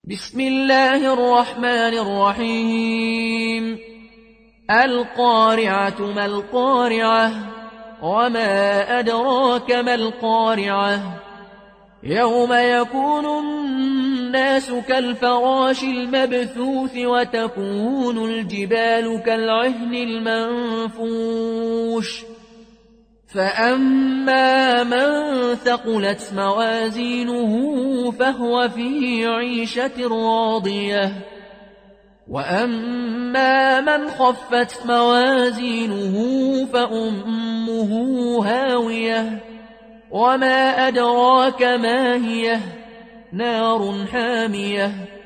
بسم الله الرحمن الرحيم. القارعة ما القارعة وما أدراك ما القارعة يوم يكون الناس كالفراش المبثوث وتكون الجبال كالعهن المنفوش فأما من ثقلت موازينه فهو في عيشة راضية وأما من خفت موازينه فأمه هاوية وما أدراك ما هي نار حامية